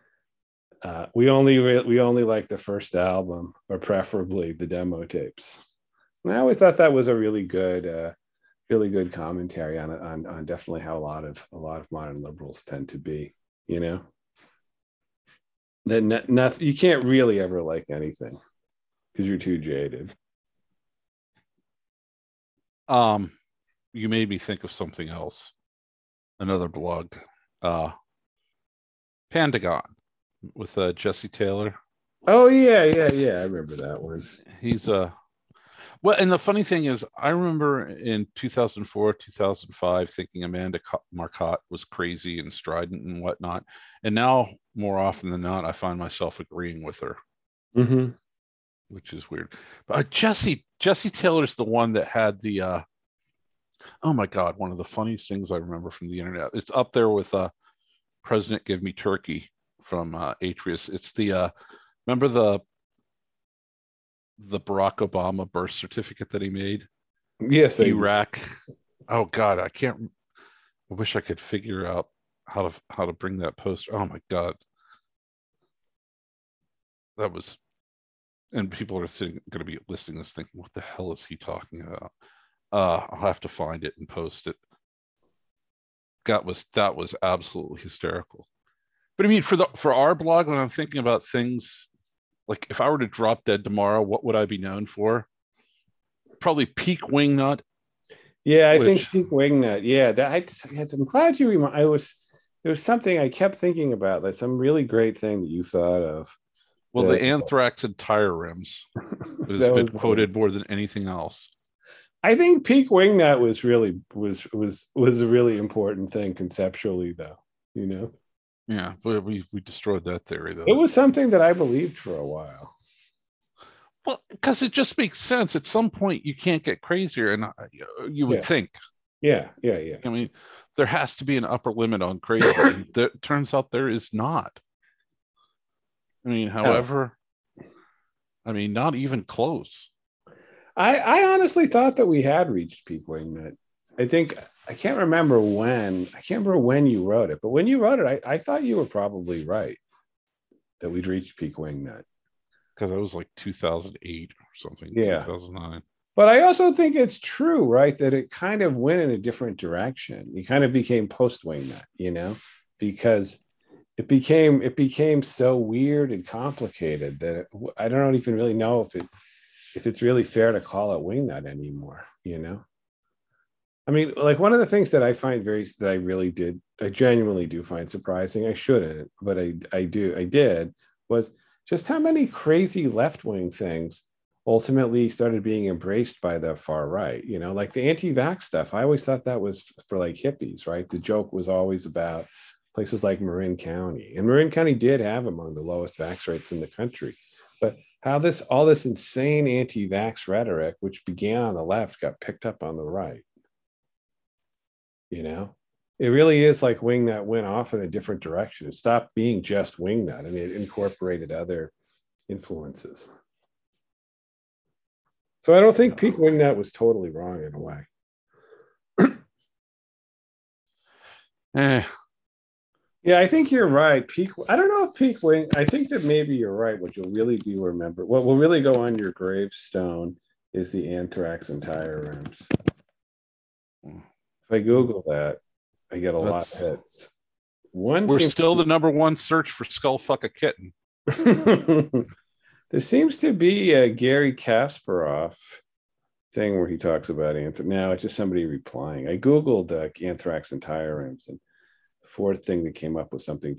We only like the first album, or preferably the demo tapes. And I always thought that was a really good commentary on definitely how a lot of modern liberals tend to be. You know, that nothing, you can't really ever like anything because you're too jaded. You made me think of something else. Another blog, Pandagon with Jesse Taylor. Oh yeah, yeah, yeah. I remember that one. He's well, and the funny thing is, I remember in 2004, 2005, thinking Amanda Marcotte was crazy and strident and whatnot. And now, more often than not, I find myself agreeing with her, Mm-hmm. which is weird. But Jesse Taylor's the one that had the oh my God, one of the funniest things I remember from the internet. It's up there with President Give Me Turkey from Atreus. It's the remember the Barack Obama birth certificate that he made? Yes, I do. Iraq. Oh God, I can't. I wish I could figure out how to bring that poster. Oh my God, that was. And people are going to be listening to this thinking, "What the hell is he talking about?" I'll have to find it and post it. That was absolutely hysterical. But I mean, for our blog, when I'm thinking about things like if I were to drop dead tomorrow, what would I be known for? Probably peak wingnut, Yeah, I think which Pink Wingnut. Yeah, I'm glad you remind. I was It was something I kept thinking about. Like some really great thing that you thought of. well, That the anthrax and tire rims has that been was. quoted more than anything else. I think Peak Wingnut was a really important thing conceptually, though. You know, Yeah, but we destroyed that theory it though. was something that I believed for a while. Well, because it just makes sense. At some point, you can't get crazier, and you would Yeah, think. yeah, yeah, yeah. I mean, there has to be an upper limit on crazy, and there, turns out there is not. I mean, No, however, I mean, not even close. I honestly thought that we had reached peak wingnut. I think I can't remember when. I can't remember when you wrote it, but when you wrote it, I thought you were probably right that we'd reached peak wingnut. Because it was like 2008 or something, Yeah, 2009. but I also think it's true, right, that it kind of went in a different direction. You kind of became post wingnut, you know, because it became so weird and complicated that I don't even really know if it's really fair to call it wingnut anymore. You know, I mean, like one of the things that I find that I really did, I genuinely do find surprising. I shouldn't, but I did, was just how many crazy left wing things ultimately started being embraced by the far right. You know, like the anti-vax stuff. I always thought that was for like hippies, right? The joke was always about places like Marin County, and Marin County did have among the lowest vax rates in the country. But how this all this insane anti-vax rhetoric, which began on the left, got picked up on the right. You know, it really is like Wingnut went off in a different direction. It stopped being just Wingnut. I mean, it incorporated other influences. So I don't think Peak Wingnut was totally wrong in a way. Eh, Yeah, I think you're right. Peak. I don't know if Peak Wing. I think that maybe you're right. What you'll really do remember, what will really go on your gravestone, is the anthrax and tire rims. If I Google that, I get a lot of that's hits. One we're seems still the number one search for skull fuck a kitten. there seems to be a Gary Kasparov thing where he talks about anthrax. Now it's just somebody replying. I googled anthrax and tire rims, and the fourth thing that came up was something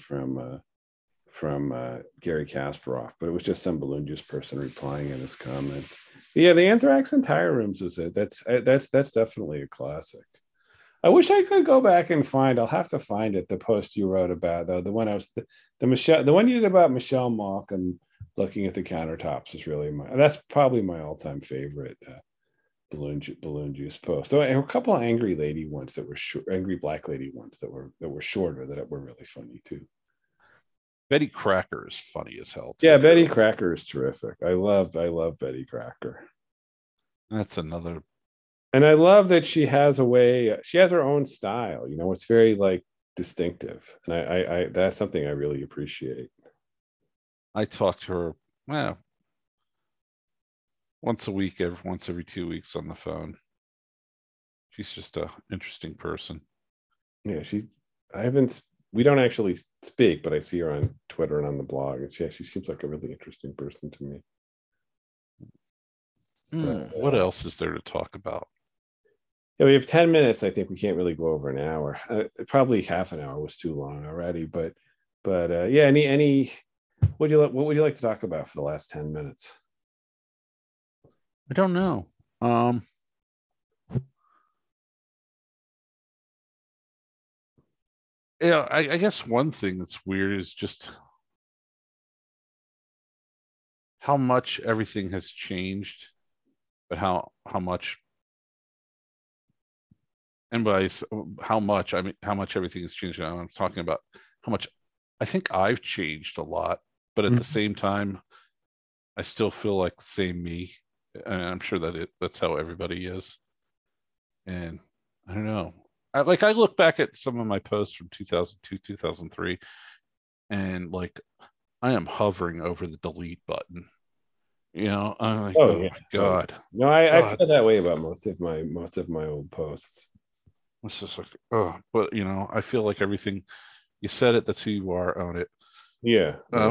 from Gary Kasparov, but it was just some balloon juice person replying in his comments. Yeah, the Anthrax and Tire Rooms was it. That's definitely a classic. I wish I could go back and find. I'll have to find it. The post you wrote about though, the one I was the Michelle, the one you did about Michelle Malkin looking at the countertops is really my. That's probably my all-time favorite balloon juice post. There were a couple of angry lady ones that were angry black lady ones that were shorter that were really funny too. Betty Crocker is funny as hell Yeah, too. Betty Crocker is terrific. I love Betty Crocker. That's another. And I love that she has a way, she has her own style, you know, it's very like distinctive. And I that's something I really appreciate. I talk to her, well, once a week, once every 2 weeks on the phone. She's just a interesting person. Yeah, I haven't, we don't actually speak, but I see her on Twitter and on the blog. And she seems like a really interesting person to me. But What else is there to talk about? yeah, we have 10 minutes. I think we can't really go over an hour. Probably half an hour was too long already. But yeah, any what would you like to talk about for the last 10 minutes? I don't know. Um, yeah, I guess one thing that's weird is just how much everything has changed, but how much, and by how much I mean how much everything has changed. I'm talking about how much I think I've changed a lot, but at the Mhm. same time, I still feel like the same me, and I'm sure that's how everybody is. And I don't know. I look back at some of my posts from 2002, 2003, and like I am hovering over the delete button. I'm like, Oh oh yeah. my Oh yeah. God. No, I God. feel that way about most of my old posts. It's just like, oh, but I feel like everything you said it, that's who you are, own it. Yeah. Yeah. Uh,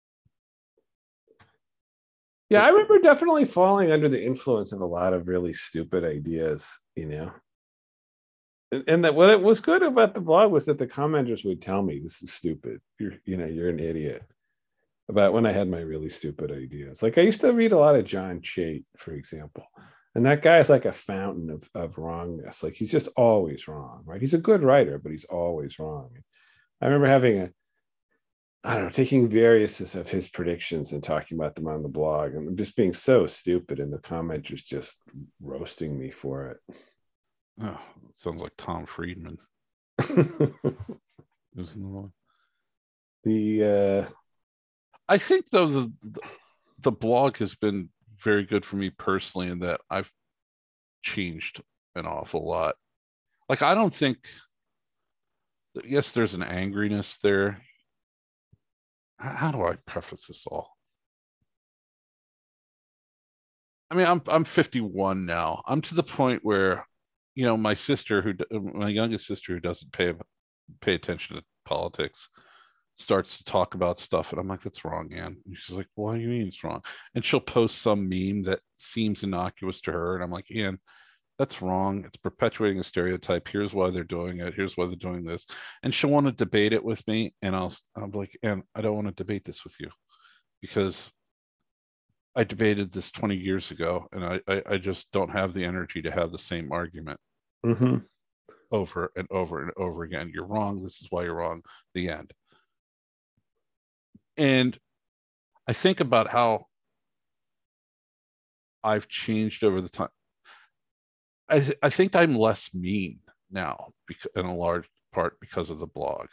Yeah, I remember definitely falling under the influence of a lot of really stupid ideas, you know. And that what it was good about the blog was that the commenters would tell me this is stupid. You're an idiot. About when I had my really stupid ideas. Like I used to read a lot of John Chait, for example. And that guy is like a fountain of wrongness. Like he's just always wrong, right? He's a good writer, but he's always wrong. I remember I don't know, taking various of his predictions and talking about them on the blog and just being so stupid and the commenters just roasting me for oh, sounds like Tom Friedman. it. the I think though the blog has been very good for me personally in that I've changed an awful lot. Like I don't think yes, there's an angriness there. How do I preface this all? I mean, I'm 51 now. I'm to the point where, my youngest sister who doesn't pay attention to politics starts to talk about stuff, and I'm like, "That's wrong, Ann." And she's like, "What do you mean it's wrong?" And she'll post some meme that seems innocuous to her, and I'm like, "Ann, that's wrong. It's perpetuating a stereotype. Here's why they're doing it. Here's why they're doing this." And she'll want to debate it with me, and I'm like, "Ann, I don't want to debate this with you because I debated this 20 years ago, and I just don't have the energy to have the same argument Mhm. over and over and over again. You're wrong. This is why you're wrong. The end." And I think about how I've changed over the time. I think I'm less mean now, in a large part because of the blog.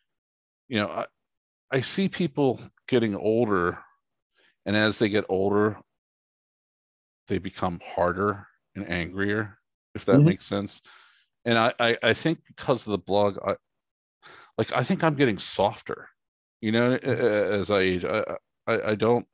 I see people getting older, and as they get older, they become harder and angrier, if that Mhm. makes sense. And I think because of the blog, I think I'm getting softer, as I age. I don't.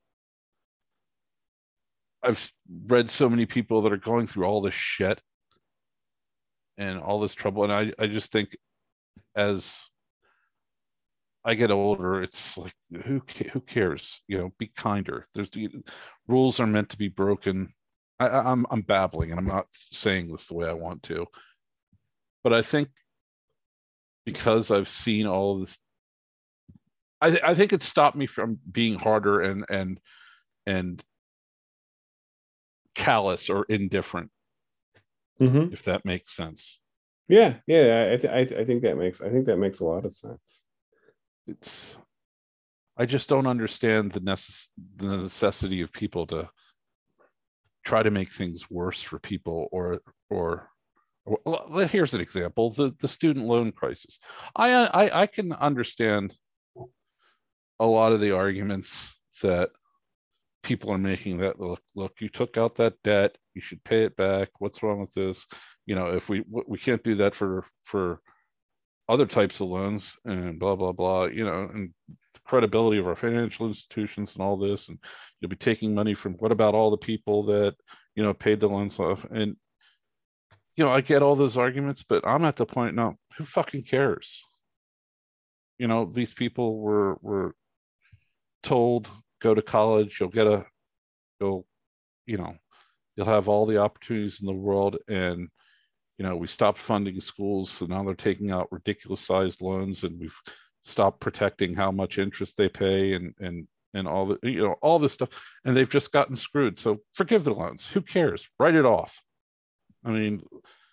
I've read so many people that are going through all this shit and all this trouble, and I just think as I get older, it's like who cares? Be kinder. Rules are meant to be broken. I'm babbling, and I'm not saying this the way I want to, but I think because I've seen all of this, I think it stopped me from being harder and callous or indifferent, Hmm. if that makes sense. Yeah, yeah. I think that makes a lot of sense. It's I just don't understand the necessity of people to try to make things worse for people, or well, here's an example: the student loan crisis. I can understand a lot of the arguments that people are making, that look, you took out that debt, you should pay it back. What's wrong with this? If we can't do that for other types of loans, and blah blah blah. And the credibility of our financial institutions and all this, and you'll be taking money from, what about all the people that paid the loans off? And I get all those arguments, but I'm at the point now, who fucking cares? These people were told, go to college, you'll you know you'll have all the opportunities in the world, and we stopped funding schools, so now they're taking out ridiculous sized loans, and we've stopped protecting how much interest they pay, and all the all this stuff, and they've just gotten screwed. So forgive the loans. Who cares? Write it off. I mean,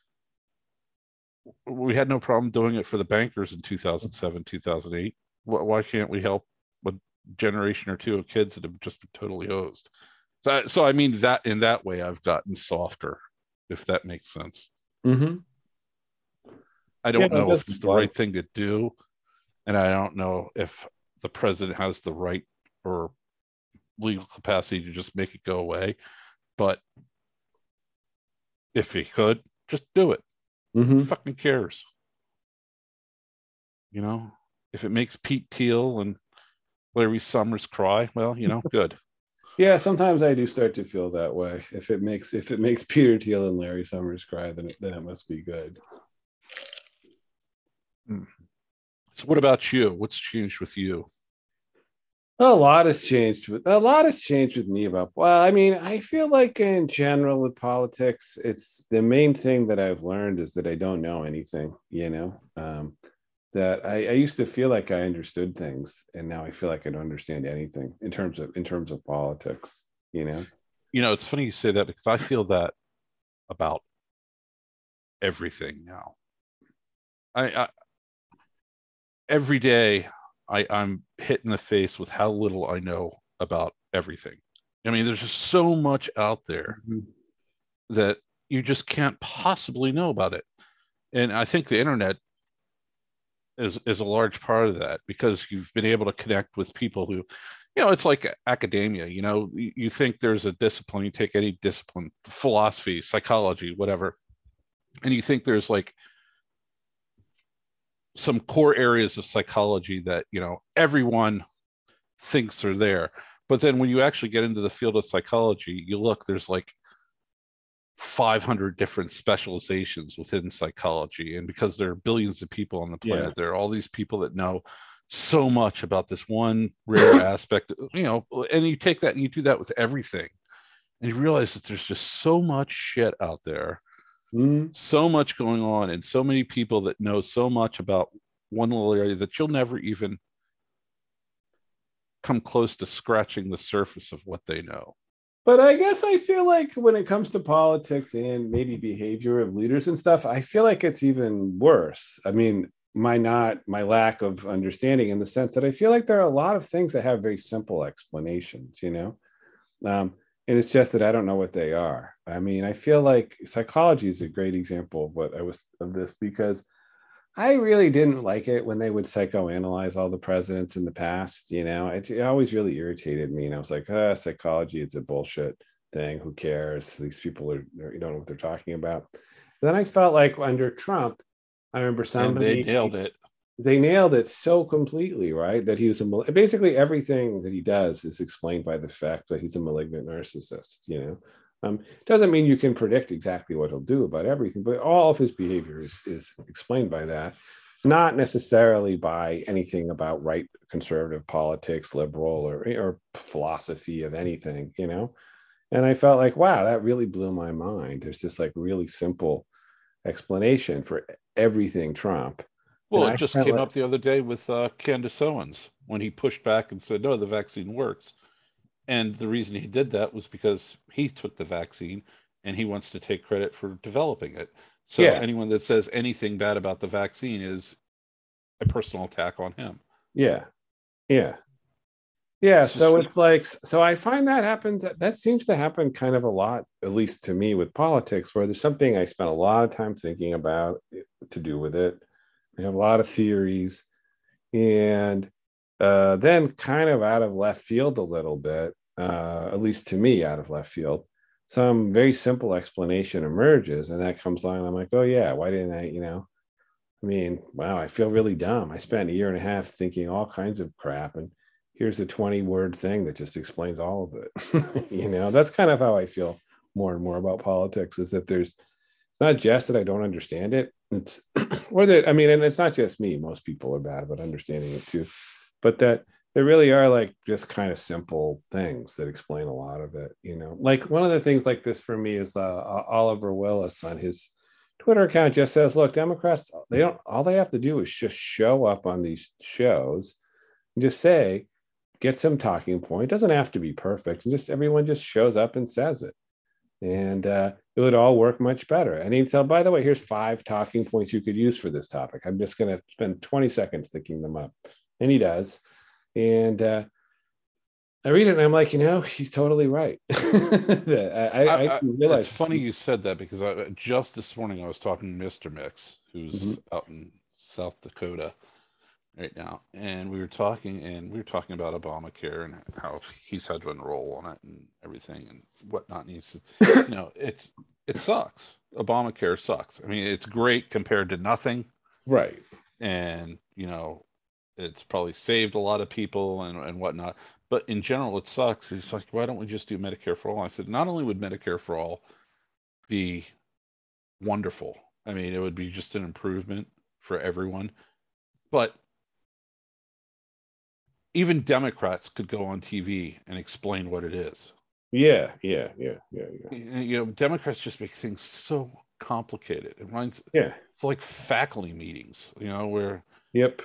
we had no problem doing it for the bankers in 2007, 2008. Why can't we help a generation or two of kids that have just been totally hosed? So I mean, that in that way, I've gotten softer, if that makes sense. Hmm. I Yeah, don't that know does if it's make the a lot of right thing to do, and I don't know if the president has the right or legal capacity to just make it go away. But if he could, just do it. Who Hmm. fucking cares? You know, if it makes Pete Thiel and Larry Summers cry, well, good. Yeah, sometimes I do start to feel that way. If it makes Peter Thiel and Larry Summers cry, then it must be good. Hmm. So, what about you? What's changed with you? A lot has changed with me about, well, I mean, I feel like in general with politics, it's the main thing that I've learned is that I don't know anything, that I used to feel like I understood things, and now I feel like I don't understand anything in terms of politics, you know? It's funny you say that, because I feel that about everything now. I every day I'm hit in the face with how little I know about everything. I mean, there's just so much out there Mhm. that you just can't possibly know about it. And I think the internet is a large part of that, because you've been able to connect with people who, it's like academia. You think there's a discipline, you take any discipline, philosophy, psychology, whatever, and you think there's like some core areas of psychology that everyone thinks are there. But then when you actually get into the field of psychology, you look, there's like 500 different specializations within psychology. And because there are billions of people on the Yeah. planet, there are all these people that know so much about this one rare aspect, and you take that and you do that with everything. And you realize that there's just so much shit out there, Mhm. so much going on, and so many people that know so much about one little area that you'll never even come close to scratching the surface of what they know. But I guess I feel like when it comes to politics and maybe behavior of leaders and stuff, I feel like it's even worse. I mean, my lack of understanding in the sense that I feel like there are a lot of things that have very simple explanations, and it's just that I don't know what they are. I mean, I feel like psychology is a great example of what I was of this because I really didn't like it when they would psychoanalyze all the presidents in the past. It always really irritated me. And I was like, psychology, it's a bullshit thing. Who cares? These people you don't know what they're talking about. And then I felt like under Trump, I remember And they nailed it. they nailed it so completely, right? That he was basically everything that he does is explained by the fact that he's a malignant narcissist. Doesn't mean you can predict exactly what he'll do about everything, but all of his behavior is explained by that, not necessarily by anything about right conservative politics, liberal or philosophy of anything. And I felt like, wow, that really blew my mind. There's this like really simple explanation for everything Trump. And Well, it I just felt came like, up the other day with Candace Owens when he pushed back and said, no, the vaccine works. And the reason he did that was because he took the vaccine and he wants to take credit for developing it. So Yeah, anyone that says anything bad about the vaccine is a personal attack on him. yeah, yeah. Yeah, It's so just, it's like, so I find that happens, that seems to happen kind of a lot, at least to me with politics, where there's something I spent a lot of time thinking about to do with it. I have a lot of theories, and then kind of out of left field a little bit, at least to me, out of left field, some very simple explanation emerges, and that comes along, and I'm like, oh yeah, why didn't I, I mean, wow, I feel really dumb. I spent a year and a half thinking all kinds of crap, and here's a 20-word thing that just explains all of it. That's kind of how I feel more and more about politics, is that it's not just that I don't understand it. It's or that, I mean, and it's not just me. Most people are bad about understanding it too, but that there really are like just kind of simple things that explain a lot of it. Like one of the things like this for me is Oliver Willis on his Twitter account just says, look, Democrats, they don't, all they have to do is just show up on these shows and just say, get some talking point. It doesn't have to be perfect. And just everyone just shows up and says it. And it would all work much better. And he'd say, by the way, here's 5 talking points you could use for this topic. I'm just going to spend 20 seconds thinking them up. And he does. And I read it and I'm like, he's totally right. I it's realize. funny you said that because just this morning I was talking to Mr. Mix, Mhm. who's out in South Dakota right now, and we were talking about Obamacare and how he's had to enroll on it and everything and whatnot. And he's, it sucks. Obamacare sucks. I mean, it's great compared to nothing, Right. and it's probably saved a lot of people and whatnot. But in general, it sucks. He's like, why don't we just do Medicare for all? I said, not only would Medicare for all be wonderful, I mean, it would be just an improvement for everyone, but even Democrats could go on TV and explain what it is. Yeah. Yeah. Yeah. Yeah. Yeah. Democrats just make things so complicated. Yeah. It's like faculty meetings, where Yep.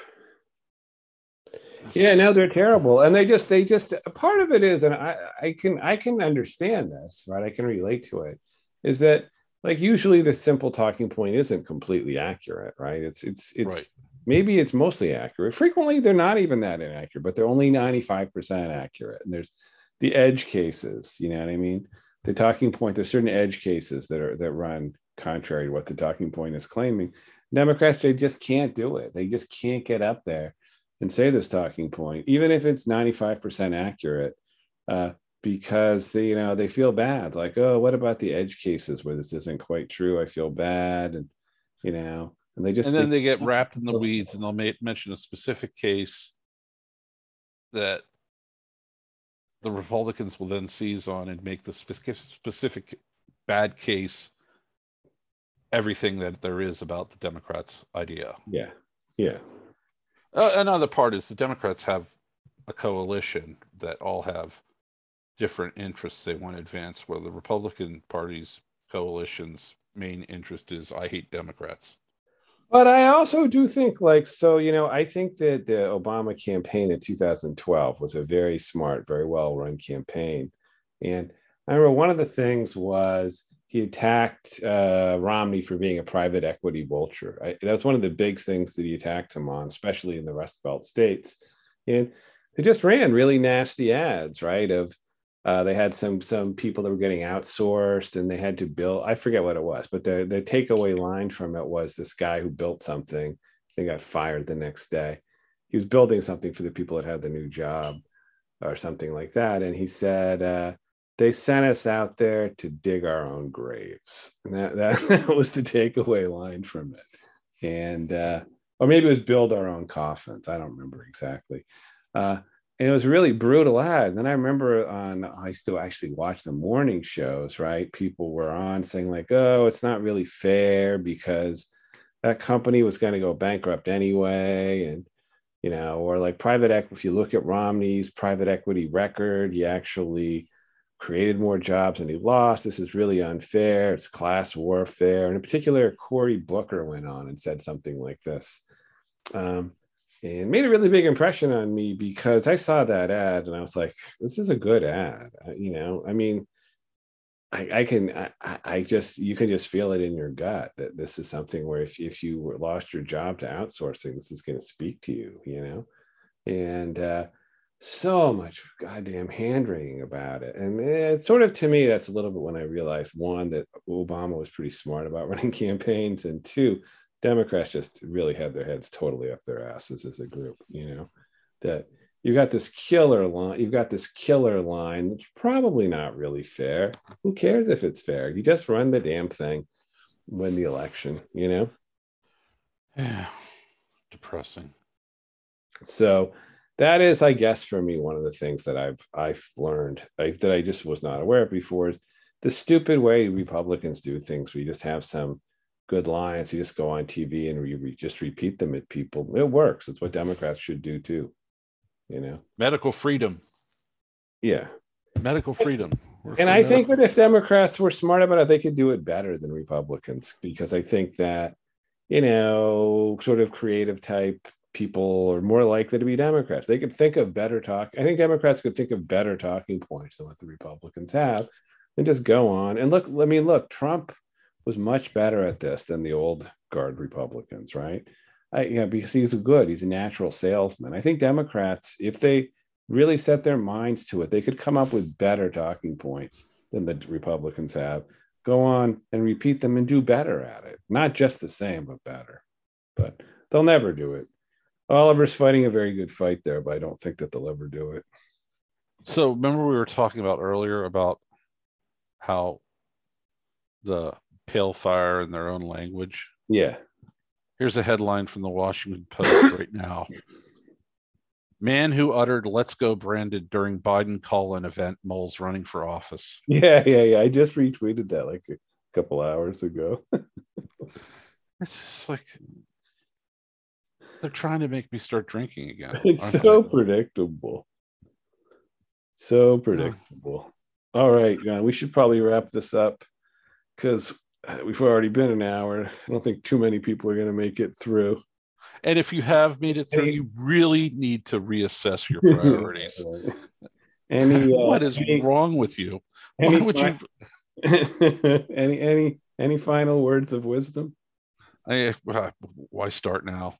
Yeah, no, they're terrible. And they just part of it is, and I can understand this, right? I can relate to it, is that like usually the simple talking point isn't completely accurate, right? right. It's maybe it's mostly accurate. Frequently they're not even that inaccurate, but they're only 95% accurate. And there's the edge cases, you know what I mean? The talking point, there's certain edge cases that run contrary to what the talking point is claiming. Democrats, they just can't do it. They just can't get up there and say this talking point, even if it's 95% accurate, uh, because they feel bad. Like, oh, what about the edge cases where this isn't quite true? I feel bad, and they And just then they get wrapped in the weeds and they'll mention a specific case that the Republicans will then seize on and make the specific bad case everything that there is about the Democrats' idea. yeah, yeah, Another part is the Democrats have a coalition that all have different interests they want to advance, where the Republican Party's coalition's main interest is I hate Democrats. but I also do think like so. I think that the Obama campaign in 2012 was a very smart, very well run campaign, and I remember one of the things was he attacked Romney for being a private equity vulture. That's one of the big things that he attacked him on, especially in the Rust Belt states. And they just ran really nasty ads, right? Of they had some people that were getting outsourced, and they had to build. I forget what it was, but the takeaway line from it was this guy who built something. They got fired the next day. He was building something for the people that had the new job or something like that, and he said. They sent us out there to dig our own graves. And that was the takeaway line from it. And or maybe it was build our own coffins. I don't remember exactly. And it was a really brutal ad. And then I remember I still actually watch the morning shows, right? People were on saying like, oh, it's not really fair because that company was going to go bankrupt anyway. And or like private equity, if you look at Romney's private equity record, he actually created more jobs than he lost. This is really unfair. It's class warfare. And in particular, Cory Booker went on and said something like this. Um, and made a really big impression on me because I saw that ad and I was like, this is a good ad. I mean, I can, I just, you can just feel it in your gut that this is something where if you lost your job to outsourcing, this is going to speak to you. And so much goddamn hand wringing about it. And it's sort of, to me, that's a little bit when I realized, one, that Obama was pretty smart about running campaigns, and two, Democrats just really had their heads totally up their asses as a group, that you've got this killer line, that's probably not really fair. Who cares if it's fair? You just run the damn thing, win the election. Yeah, depressing. So that is, I guess, for me, one of the things that I've learned, that I just was not aware of before, is the stupid way Republicans do things. We just have some good lines. You just go on TV and just repeat them at people. It works. It's what Democrats should do too. Medical freedom. Yeah. Medical freedom. And I think that if Democrats were smart about it, they could do it better than Republicans, because I think that, sort of creative type people are more likely to be Democrats. They could think of better talk. I think Democrats could think of better talking points than what the Republicans have, and just go on. And look, I mean, look, Trump was much better at this than the old guard Republicans, right? Because he's a natural salesman. I think Democrats, if they really set their minds to it, they could come up with better talking points than the Republicans have. Go on and repeat them and do better at it. Not just the same, but better. But they'll never do it. Oliver's fighting a very good fight there, but I don't think that they'll ever do it. So remember we were talking about earlier about how the pale fire in their own language. Yeah. Here's a headline from the Washington Post right now. Man who uttered "Let's go Brandon" during Biden call-in event mulls running for office. Yeah. I just retweeted that like a couple hours ago. It's just like they're trying to make me start drinking again. It's so predictable. So predictable. All right, John, we should probably wrap this up because we've already been an hour. I don't think too many people are going to make it through. And if you have made it through, you really need to reassess your priorities. What is wrong with you? Why would you? Any final words of wisdom? Why start now?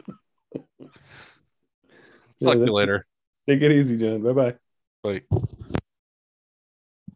Talk to you later. Take it easy, John. Bye-bye. Bye.